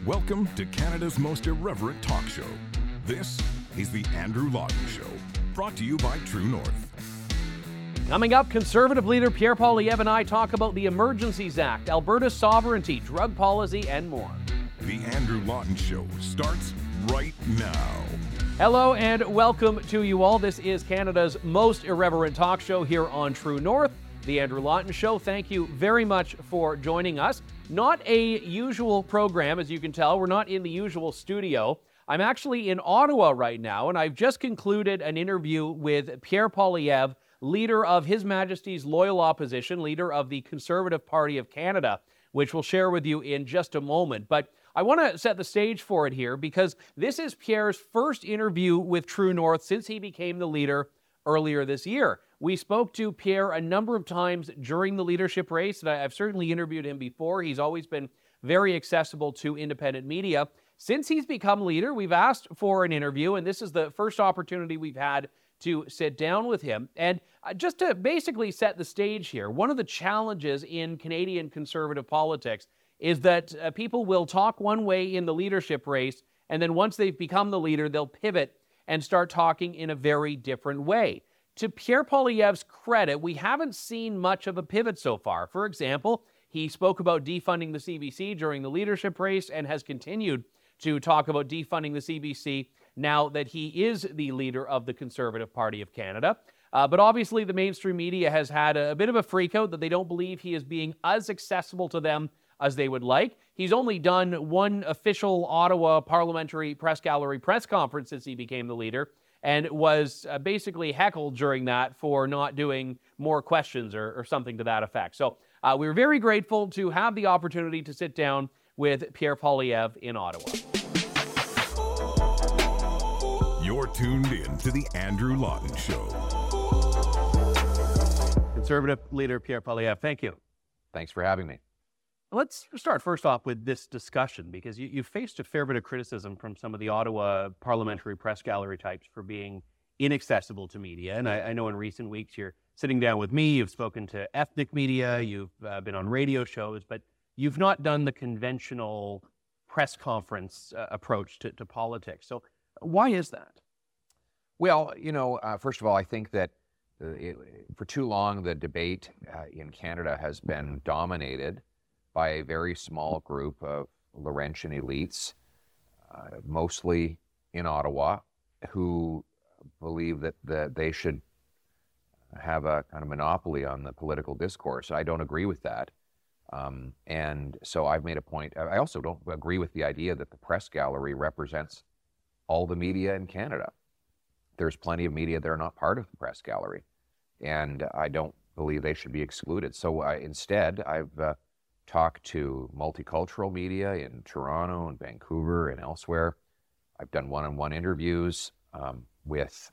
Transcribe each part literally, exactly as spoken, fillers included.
Welcome to Canada's most irreverent talk show. This is The Andrew Lawton Show, brought to you by True North. Coming up, Conservative leader Pierre Poilievre and I talk about the Emergencies Act, Alberta's sovereignty, drug policy, and more. The Andrew Lawton Show starts right now. Hello and welcome to you all. This is Canada's most irreverent talk show here on True North, The Andrew Lawton Show. Thank you very much for joining us. Not a usual program, as you can tell. We're not in the usual studio. I'm actually in Ottawa right now, and I've just concluded an interview with Pierre Poilievre, leader of His Majesty's Loyal Opposition, leader of the Conservative Party of Canada, which we'll share with you in just a moment. But I want to set the stage for it here because this is Pierre's first interview with True North since he became the leader earlier this year. We spoke to Pierre a number of times during the leadership race, and I've certainly interviewed him before. He's always been very accessible to independent media. Since he's become leader, we've asked for an interview, and this is the first opportunity we've had to sit down with him. And just to basically set the stage here, one of the challenges in Canadian Conservative politics is that uh, people will talk one way in the leadership race, and then once they've become the leader, they'll pivot and start talking in a very different way. To Pierre Poilievre's credit, we haven't seen much of a pivot so far. For example, he spoke about defunding the C B C during the leadership race and has continued to talk about defunding the C B C now that he is the leader of the Conservative Party of Canada. Uh, but obviously, the mainstream media has had a, a bit of a freakout that they don't believe he is being as accessible to them as they would like. He's only done one official Ottawa Parliamentary Press Gallery press conference since he became the leader, and was uh, basically heckled during that for not doing more questions or, or something to that effect. So uh, we're very grateful to have the opportunity to sit down with Pierre Poilievre in Ottawa. You're tuned in to The Andrew Lawton Show. Conservative leader Pierre Poilievre, thank you. Thanks for having me. Let's start first off with this discussion, because you, you faced a fair bit of criticism from some of the Ottawa Parliamentary Press Gallery types for being inaccessible to media. And I, I know in recent weeks you're sitting down with me, you've spoken to ethnic media, you've uh, been on radio shows, but you've not done the conventional press conference uh, approach to, to politics. So why is that? Well, you know, uh, first of all, I think that uh, it, for too long the debate uh, in Canada has been dominated by a very small group of Laurentian elites, uh, mostly in Ottawa, who believe that, that they should have a kind of monopoly on the political discourse. I don't agree with that. Um, and so I've made a point. I also don't agree with the idea that the press gallery represents all the media in Canada. There's plenty of media that are not part of the press gallery, and I don't believe they should be excluded. So uh, instead, I've uh, talked to multicultural media in Toronto and Vancouver and elsewhere. I've done one-on-one interviews um, with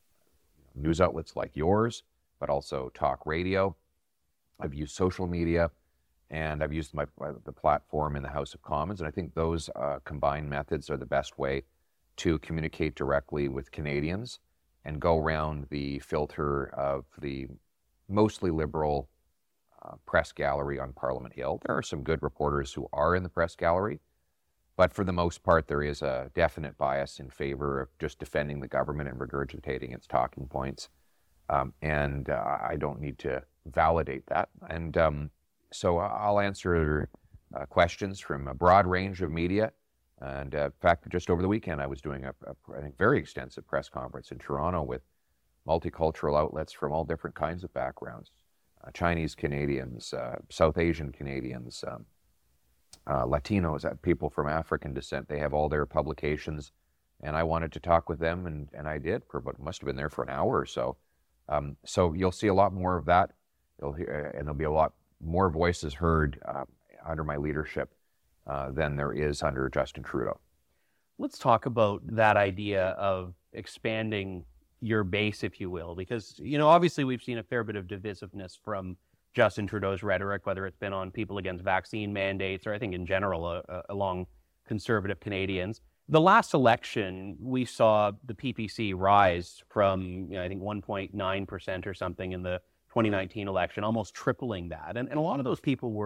news outlets like yours, but also talk radio. I've used social media, and I've used my, my the platform in the House of Commons, and I think those uh, combined methods are the best way to communicate directly with Canadians and go around the filter of the mostly liberal uh, press gallery on Parliament Hill. There are some good reporters who are in the press gallery, but for the most part, there is a definite bias in favor of just defending the government and regurgitating its talking points. Um, and uh, I don't need to validate that. And um, so I'll answer uh, questions from a broad range of media. And uh, in fact, just over the weekend, I was doing a, a, a very extensive press conference in Toronto with multicultural outlets from all different kinds of backgrounds. Uh, Chinese Canadians, uh, South Asian Canadians, um, uh, Latinos, uh, people from African descent. They have all their publications, and I wanted to talk with them, and, and I did for about, must have been there for an hour or so. Um, so you'll see a lot more of that, you'll hear, and there'll be a lot more voices heard uh, under my leadership uh, than there is under Justin Trudeau. Let's talk about that idea of expanding your base, if you will, because, you know, obviously we've seen a fair bit of divisiveness from Justin Trudeau's rhetoric, whether it's been on people against vaccine mandates or I think in general uh, uh, along conservative Canadians. The last election, we saw the P P C rise from, you know, I think one point nine percent or something in the twenty nineteen election, almost tripling that. And, and a lot of those people were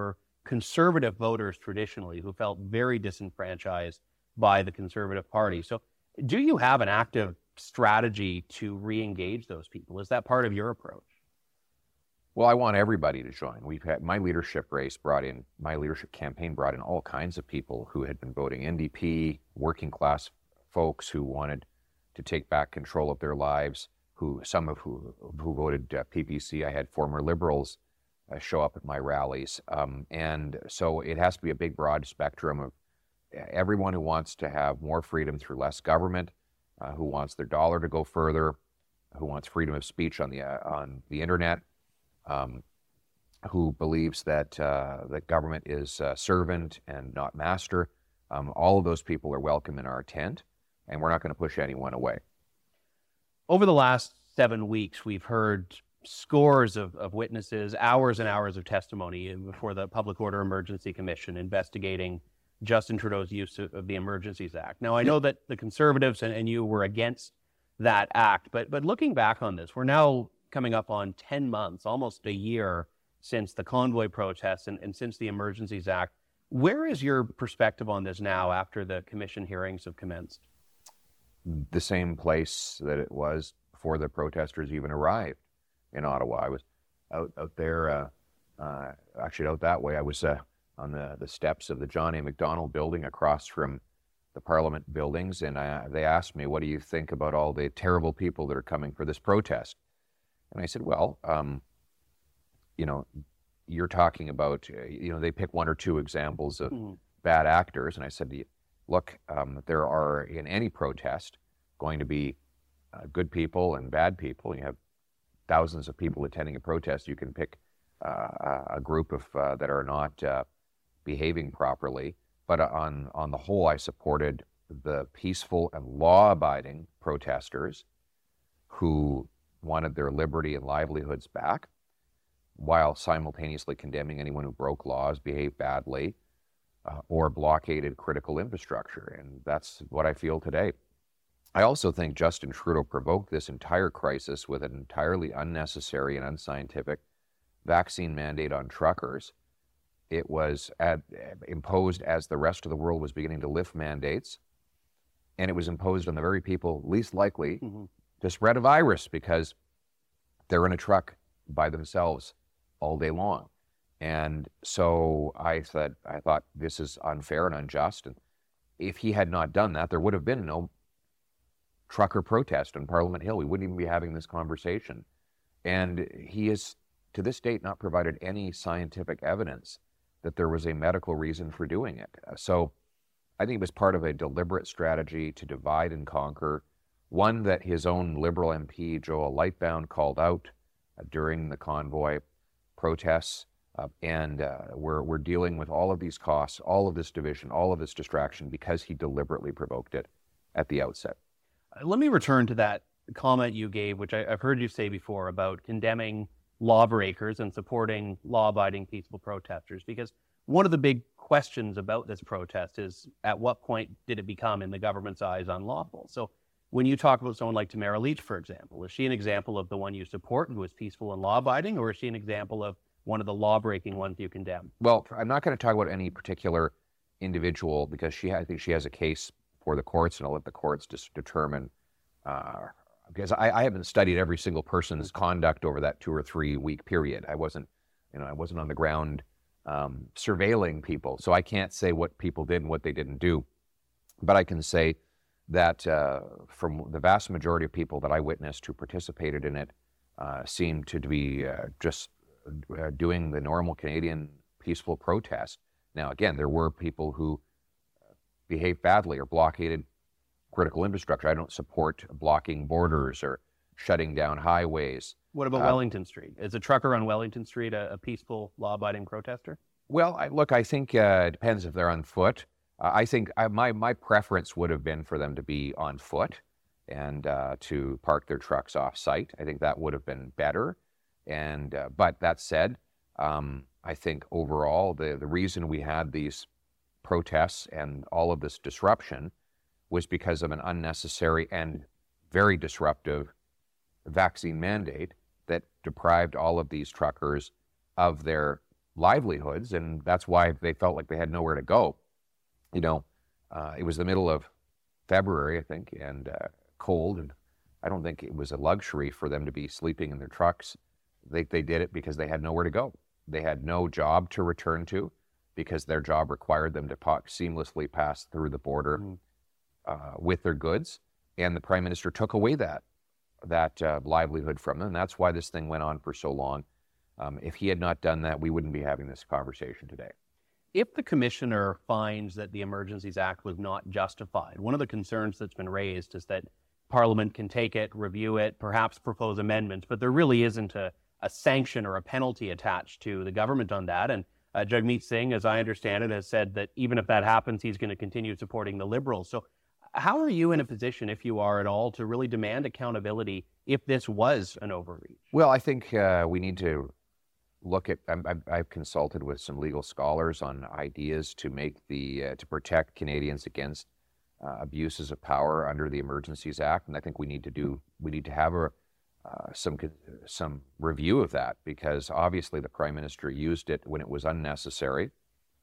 conservative voters traditionally who felt very disenfranchised by the Conservative Party. So do you have an active strategy to re-engage those people? Is that part of your approach? Well, I want everybody to join. We've had my leadership race brought in, my leadership campaign brought in all kinds of people who had been voting N D P, working class folks who wanted to take back control of their lives, who some of who who voted uh, P P C. I had former Liberals uh, show up at my rallies. Um, and so it has to be a big, broad spectrum of everyone who wants to have more freedom through less government, uh, who wants their dollar to go further, who wants freedom of speech on the uh, on the internet, um, who believes that uh, that government is uh, servant and not master. Um, all of those people are welcome in our tent, and we're not going to push anyone away. Over the last seven weeks, we've heard scores of, of witnesses, hours and hours of testimony before the Public Order Emergency Commission investigating Justin Trudeau's use of, of the Emergencies Act. Now, I know that the Conservatives and, and you were against that act, but but looking back on this, we're now coming up on ten months, almost a year since the convoy protests and, and since the Emergencies Act. Where is your perspective on this now after the commission hearings have commenced? The same place that it was before the protesters even arrived in Ottawa. I was out out there, uh, uh, actually out that way. I was uh, on the, the steps of the John A. Macdonald building across from the Parliament buildings, and I, they asked me, what do you think about all the terrible people that are coming for this protest? And I said, well, um, you know, you're talking about, uh, you know, they pick one or two examples of mm-hmm. bad actors, and I said, look, um, there are, in any protest, going to be uh, good people and bad people. You have thousands of people attending a protest. You can pick uh, a group of uh, that are not uh, behaving properly. But on, on the whole, I supported the peaceful and law-abiding protesters who wanted their liberty and livelihoods back, while simultaneously condemning anyone who broke laws, behaved badly, Uh, or blockaded critical infrastructure. And that's what I feel today. I also think Justin Trudeau provoked this entire crisis with an entirely unnecessary and unscientific vaccine mandate on truckers. It was at, imposed as the rest of the world was beginning to lift mandates, and it was imposed on the very people least likely mm-hmm. to spread a virus because they're in a truck by themselves all day long. And so I said, I thought this is unfair and unjust. And if he had not done that, there would have been no trucker protest on Parliament Hill. We wouldn't even be having this conversation. And he has, to this date, not provided any scientific evidence that there was a medical reason for doing it. So I think it was part of a deliberate strategy to divide and conquer, one that his own Liberal M P, Joel Lightbound, called out uh, during the convoy protests. Uh, and uh, we're, we're dealing with all of these costs, all of this division, all of this distraction because he deliberately provoked it at the outset. Let me return to that comment you gave, which I, I've heard you say before about condemning lawbreakers and supporting law-abiding peaceful protesters, because one of the big questions about this protest is at what point did it become, in the government's eyes, unlawful? So when you talk about someone like Tamara Lich, for example, is she an example of the one you support who is peaceful and law-abiding, or is she an example of one of the law-breaking ones you condemn? Well, I'm not going to talk about any particular individual because she, I think she has a case for the courts, and I'll let the courts just determine. Uh, because I, I haven't studied every single person's conduct over that two or three week period. I wasn't, you know, I wasn't on the ground um, surveilling people, so I can't say what people did and what they didn't do. But I can say that uh, from the vast majority of people that I witnessed who participated in it, uh, seemed to be uh, just Uh, doing the normal Canadian peaceful protest. Now, again, there were people who behaved badly or blockaded critical infrastructure. I don't support blocking borders or shutting down highways. What about uh, Wellington Street? Is a trucker on Wellington Street a, a peaceful, law-abiding protester? Well, I, look, I think uh, it depends if they're on foot. Uh, I think I, my, my preference would have been for them to be on foot and uh, to park their trucks off-site. I think that would have been better. And uh, but that said, um, I think overall the, the reason we had these protests and all of this disruption was because of an unnecessary and very disruptive vaccine mandate that deprived all of these truckers of their livelihoods, and that's why they felt like they had nowhere to go. You know, uh, it was the middle of February, I think, and uh, cold, and I don't think it was a luxury for them to be sleeping in their trucks. They they did it because they had nowhere to go. They had no job to return to because their job required them to pa- seamlessly pass through the border mm. uh, with their goods, and the Prime Minister took away that that uh, livelihood from them, and that's why this thing went on for so long. Um, if he had not done that, we wouldn't be having this conversation today. If the commissioner finds that the Emergencies Act was not justified, one of the concerns that's been raised is that Parliament can take it, review it, perhaps propose amendments, but there really isn't a, a sanction or a penalty attached to the government on that. And uh, Jagmeet Singh, as I understand it, has said that even if that happens, he's going to continue supporting the Liberals. So how are you in a position, if you are at all, to really demand accountability if this was an overreach? Well, I think uh, we need to look at, I've, I've consulted with some legal scholars on ideas to make the, uh, to protect Canadians against uh, abuses of power under the Emergencies Act. And I think we need to do, we need to have a, uh, some, some review of that, because obviously the Prime Minister used it when it was unnecessary.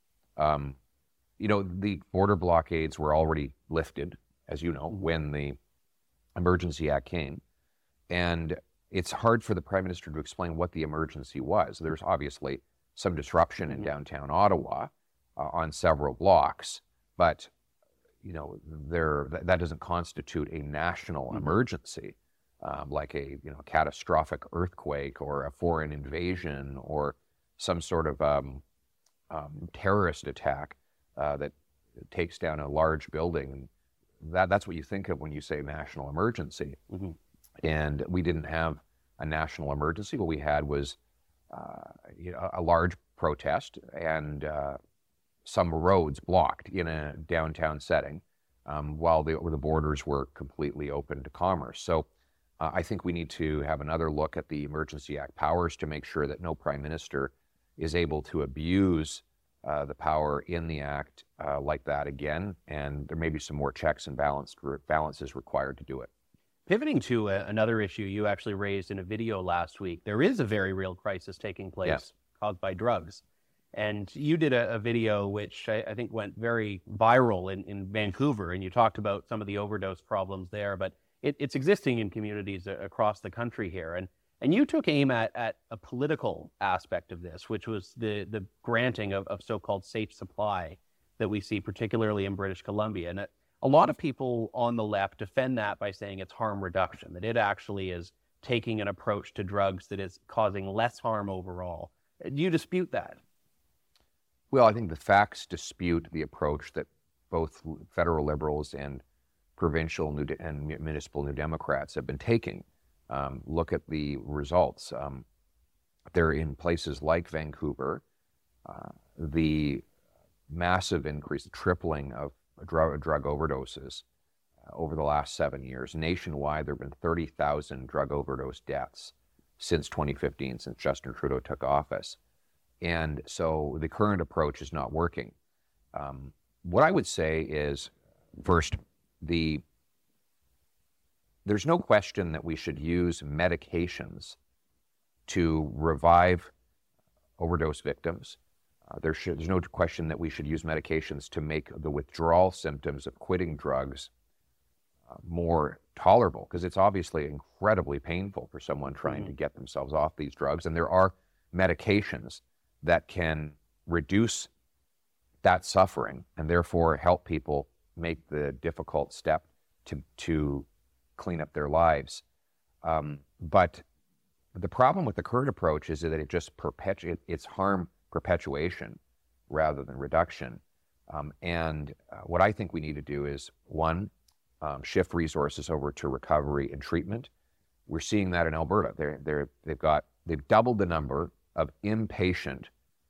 Um, you know, the border blockades were already lifted, as you know, when the Emergency Act came. And it's hard for the Prime Minister to explain what the emergency was. There's obviously some disruption in downtown Ottawa uh, on several blocks, but you know, there that, that doesn't constitute a national mm-hmm. emergency, um, like a you know catastrophic earthquake or a foreign invasion or some sort of um, um, terrorist attack uh, that takes down a large building. That that's what you think of when you say national emergency. Mm-hmm. And we didn't have a national emergency. What we had was uh, you know, a large protest and uh, some roads blocked in a downtown setting um, while the, the borders were completely open to commerce. So uh, I think we need to have another look at the Emergency Act powers to make sure that no Prime Minister is able to abuse uh, the power in the Act uh, like that again. And there may be some more checks and balance, balances required to do it. Pivoting to a, another issue you actually raised in a video last week, there is a very real crisis taking place yes. caused by drugs. And you did a, a video which I, I think went very viral in, in Vancouver, and you talked about some of the overdose problems there, but it, it's existing in communities a, across the country here. And and you took aim at, at a political aspect of this, which was the, the granting of, of so-called safe supply that we see particularly in British Columbia. And it, a lot of people on the left defend that by saying it's harm reduction, that it actually is taking an approach to drugs that is causing less harm overall. Do you dispute that? Well, I think the facts dispute the approach that both federal Liberals and provincial New De- and municipal New Democrats have been taking. Um, look at the results. Um, they're in places like Vancouver, uh, the massive increase, the tripling of drug, drug overdoses uh, over the last seven years. Nationwide, there have been thirty thousand drug overdose deaths since twenty fifteen, since Justin Trudeau took office. And so the current approach is not working. Um, what I would say is, first, the there's no question that we should use medications to revive overdose victims. Uh, there should, there's no question that we should use medications to make the withdrawal symptoms of quitting drugs uh, more tolerable, because it's obviously incredibly painful for someone trying mm-hmm. to get themselves off these drugs. And there are medications that can reduce that suffering and therefore help people make the difficult step to, to clean up their lives. Um, but the problem with the current approach is that it just perpetuates, it's harm perpetuation rather than reduction. Um, and uh, what I think we need to do is, one, um, shift resources over to recovery and treatment. We're seeing that in Alberta. They're, they're, they've got, they've doubled the number of inpatient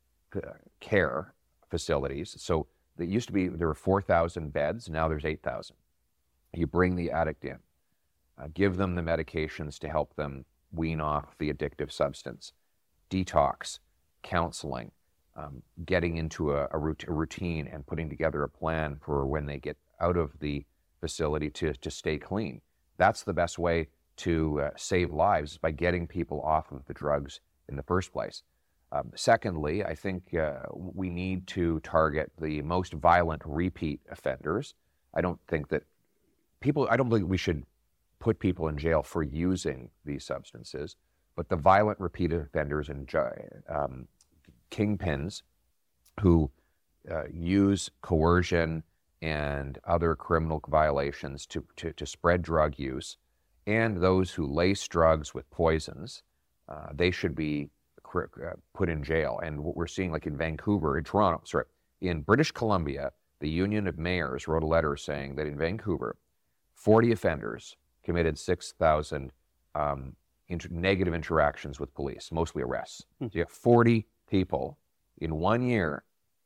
care facilities. So there used to be, there were four thousand beds, now there's eight thousand. You bring the addict in, uh, give them the medications to help them wean off the addictive substance, detox, counseling, um, getting into a, a, rout- a routine and putting together a plan for when they get out of the facility to, to stay clean. That's the best way to uh, save lives, by getting people off of the drugs in the first place. Um, secondly, I think uh, we need to target the most violent repeat offenders. I don't think that people, I don't think we should put people in jail for using these substances, but the violent repeat offenders and um, kingpins who uh, use coercion and other criminal violations to, to, to spread drug use, and those who lace drugs with poisons, uh, they should be uh, put in jail. And what we're seeing, like in Vancouver, in Toronto, sorry, in British Columbia, the Union of Mayors wrote a letter saying that in Vancouver, forty offenders committed six thousand um, inter- negative interactions with police, mostly arrests. Hmm. So you have forty people in one year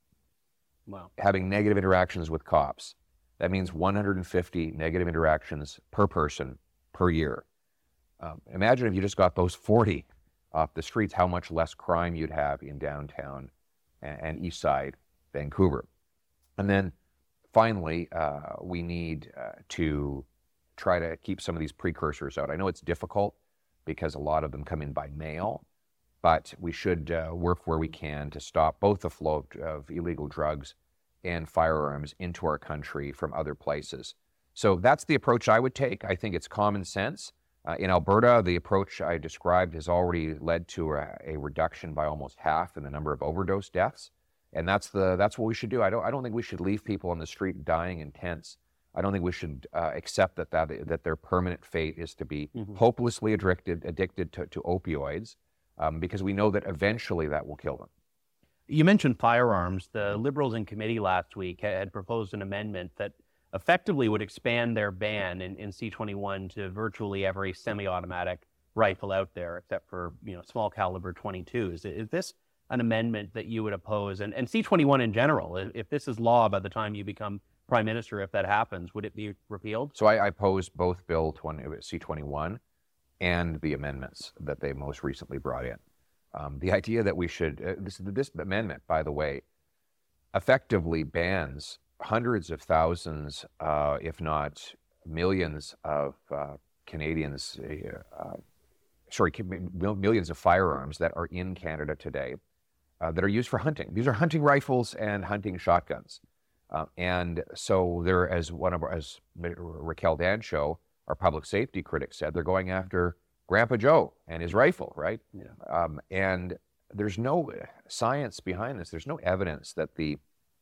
Wow. having negative interactions with cops. That means one hundred fifty negative interactions per person per year. Um, imagine if you just got those forty off the streets, how much less crime you'd have in downtown and, and east side Vancouver. And then finally, uh, we need uh, to try to keep some of these precursors out. I know it's difficult because a lot of them come in by mail, but we should uh, work where we can to stop both the flow of, of illegal drugs and firearms into our country from other places. So that's the approach I would take. I think it's common sense. Uh, in Alberta, the approach I described has already led to a, a reduction by almost half in the number of overdose deaths. And that's the that's what we should do. I don't I don't think we should leave people on the street dying in tents. I don't think we should uh, accept that, that that their permanent fate is to be mm-hmm. hopelessly addicted addicted to, to opioids, um, because we know that eventually that will kill them. You mentioned firearms. The Liberals in committee last week had proposed an amendment that effectively would expand their ban in, in C twenty-one to virtually every semi-automatic rifle out there, except for you know small caliber twenty-twos. Is this an amendment that you would oppose? And, and C twenty-one in general, if this is law by the time you become Prime Minister, if that happens, would it be repealed? So I, I oppose both Bill twenty, C twenty-one and the amendments that they most recently brought in. Um, the idea that we should, uh, this, this amendment, by the way, effectively bans hundreds of thousands, uh, if not millions of uh, Canadians, uh, sorry, millions of firearms that are in Canada today uh, that are used for hunting. These are hunting rifles and hunting shotguns. Uh, and so they're, as one of our, as Raquel Dancho, our public safety critic, said, they're going after Grandpa Joe and his rifle, right? Yeah. Um, and there's no science behind this. There's no evidence that the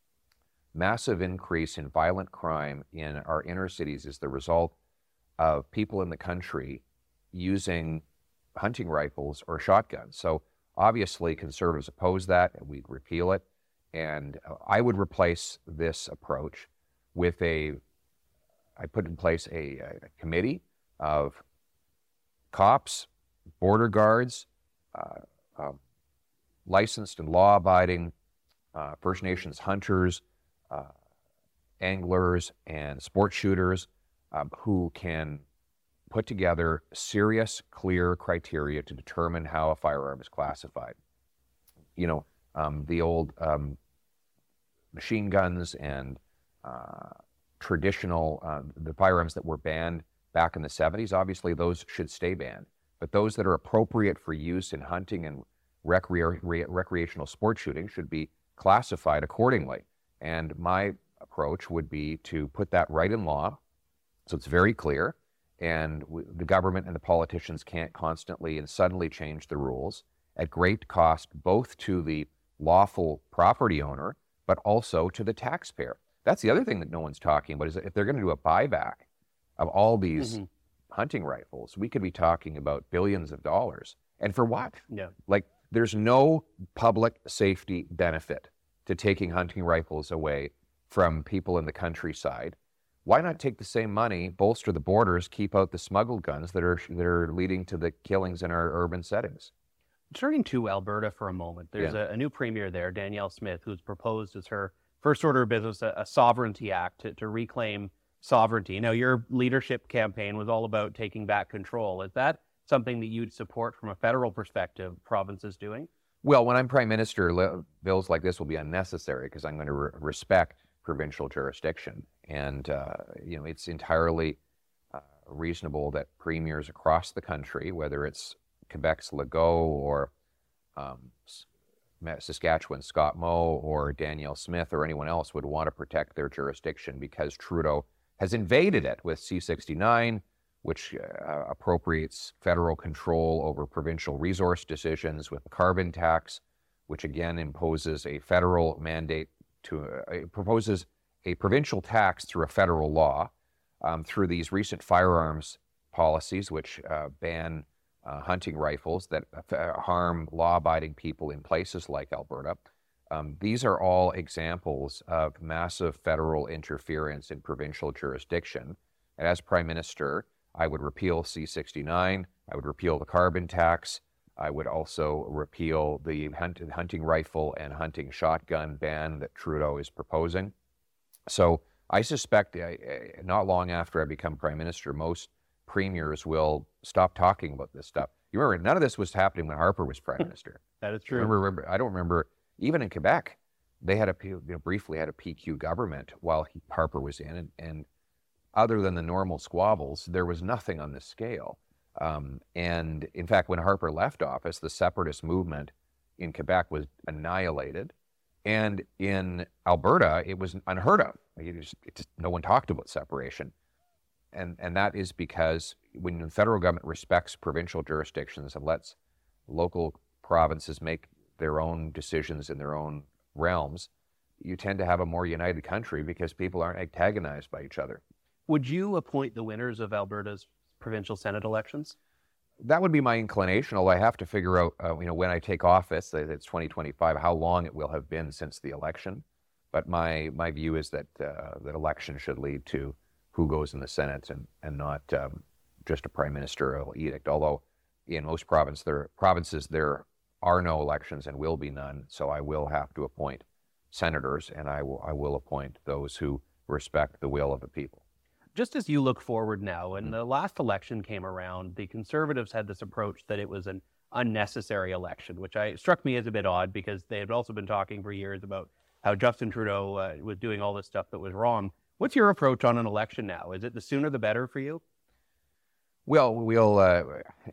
massive increase in violent crime in our inner cities is the result of people in the country using hunting rifles or shotguns. So obviously conservatives oppose that, and we'd repeal it. And I would replace this approach with a, I put in place a, a committee of cops, border guards, uh, uh, licensed and law-abiding uh, First Nations hunters, uh, anglers, and sport shooters um, who can put together serious, clear criteria to determine how a firearm is classified. You know, um, the old um, machine guns and uh, traditional, uh, the firearms that were banned back in the seventies, obviously those should stay banned. But those that are appropriate for use in hunting and recre- re- recreational sport shooting should be classified accordingly. And my approach would be to put that right in law, so it's very clear, and w- the government and the politicians can't constantly and suddenly change the rules at great cost, both to the lawful property owner, but also to the taxpayer. That's the other thing that no one's talking about, is that if they're going to do a buyback of all these mm-hmm. hunting rifles, we could be talking about billions of dollars. And for what? Yeah. Like, there's no public safety benefit to taking hunting rifles away from people in the countryside. Why not take the same money, bolster the borders, keep out the smuggled guns that are that are leading to the killings in our urban settings? Turning to Alberta for a moment, there's Yeah. a, a new premier there, Danielle Smith, who's proposed as her first order of business a, a sovereignty act to, to reclaim sovereignty. Now, your leadership campaign was all about taking back control. Is that something that you'd support from a federal perspective, provinces doing? Well, when I'm prime minister, le- bills like this will be unnecessary because I'm going to re- respect provincial jurisdiction. And, uh, you know, it's entirely uh, reasonable that premiers across the country, whether it's Quebec's Legault or um, Saskatchewan Scott Moe or Danielle Smith or anyone else would want to protect their jurisdiction because Trudeau has invaded it with C sixty-nine, which uh, appropriates federal control over provincial resource decisions, with the carbon tax, which again imposes a federal mandate to, uh, proposes a provincial tax through a federal law, um, through these recent firearms policies, which uh, ban Uh, hunting rifles that uh, harm law-abiding people in places like Alberta. Um, these are all examples of massive federal interference in provincial jurisdiction. And as Prime Minister, I would repeal C sixty-nine, I would repeal the carbon tax, I would also repeal the hunt hunting rifle and hunting shotgun ban that Trudeau is proposing. So I suspect uh, not long after I become Prime Minister, most premiers will stop talking about this stuff. You remember, none of this was happening when Harper was Prime Minister. That is true. Remember, remember, I don't remember, even in Quebec, they had a, you know, briefly had a P Q government while he, Harper was in, and, and other than the normal squabbles, there was nothing on this scale. Um, and in fact, when Harper left office, the separatist movement in Quebec was annihilated. And in Alberta, it was unheard of. It just, it just, no one talked about separation. And, and that is because when the federal government respects provincial jurisdictions and lets local provinces make their own decisions in their own realms, you tend to have a more united country because people aren't antagonized by each other. Would you appoint the winners of Alberta's provincial Senate elections? That would be my inclination, although I have to figure out, uh, you know, when I take office, it's twenty twenty-five, how long it will have been since the election. But my, my view is that uh, that election should lead to who goes in the Senate and, and not um, just a prime ministerial edict. Although in most province, there, provinces there are no elections and will be none, so I will have to appoint senators, and I will, I will appoint those who respect the will of the people. Just as you look forward now, when the last election came around, the Conservatives had this approach that it was an unnecessary election, which I struck me as a bit odd because they had also been talking for years about how Justin Trudeau uh, was doing all this stuff that was wrong. What's your approach on an election now? Is it the sooner the better for you? Well, we'll, uh,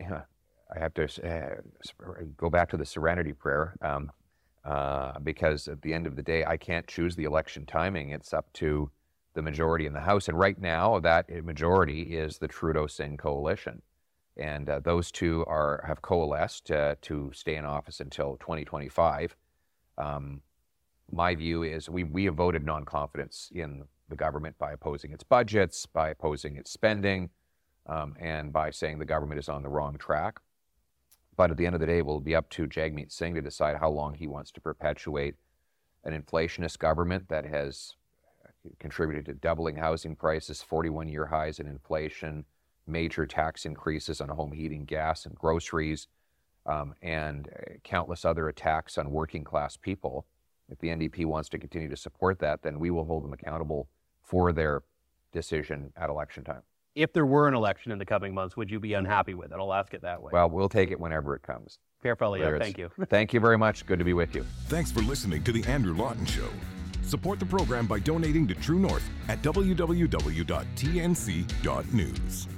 I have to uh, go back to the serenity prayer um, uh, because at the end of the day, I can't choose the election timing. It's up to the majority in the House. And right now, that majority is the Trudeau-Singh coalition. And uh, those two are have coalesced uh, to stay in office until twenty twenty-five. Um, my view is we, we have voted non-confidence in the government by opposing its budgets, by opposing its spending, um, and by saying the government is on the wrong track. But at the end of the day, it will be up to Jagmeet Singh to decide how long he wants to perpetuate an inflationist government that has contributed to doubling housing prices, forty-one year highs in inflation, major tax increases on home heating, gas, and groceries, um, and countless other attacks on working class people. If the N D P wants to continue to support that, then we will hold them accountable for their decision at election time. If there were an election in the coming months, would you be unhappy with it? I'll ask it that way. Well, we'll take it whenever it comes. Fair fellow, yeah, thank you. Thank you very much. Good to be with you. Thanks for listening to The Andrew Lawton Show. Support the program by donating to True North at w w w dot t n c dot news.